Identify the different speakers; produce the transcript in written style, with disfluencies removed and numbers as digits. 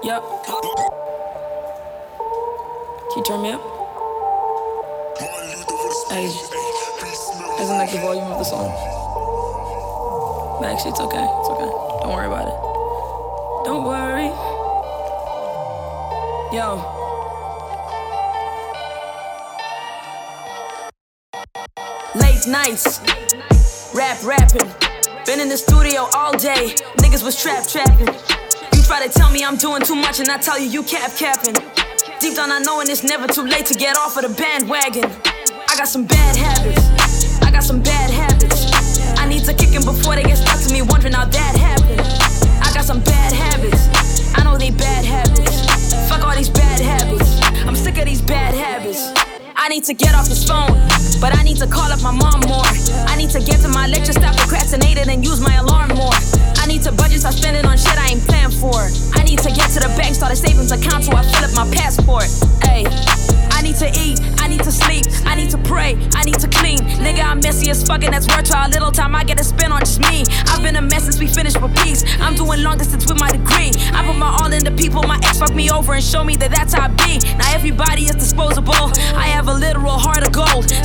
Speaker 1: Yup. Can you turn me up? Hey, isn't that the volume of the song? But actually, it's okay. It's okay. Don't worry about it. Don't worry. Yo. Late nights, rapping. Been in the studio all day. Niggas was trapping. You try to tell me I'm doing too much, and I tell you capping. Deep down I know, and it's never too late to get off of the bandwagon. I got some bad habits. I need to kick them before they get stuck to me, wondering how that happened. I got some bad habits. I know they bad habits. Fuck all these bad habits. I'm sick of these bad habits. I need to get off this phone, but I need to call up my mom more. I need to get to my lecture, stop procrastinating, and use my alarm more. I need to budget, start spending on shit I ain't planned for. I need to get to the bank, start a savings account so I fill up my passport. Ayy, I need to eat, I need to sleep, I need to pray, I need to clean. Nigga, I'm messy as fuck, and that's worth to a little time I get to spend on just me. I've been a mess since we finished with peace. I'm doing long distance with my degree. I put my all into people, my ex fucked me over and showed me that that's how I be. Now everybody is disposable, I have a literal heart of gold.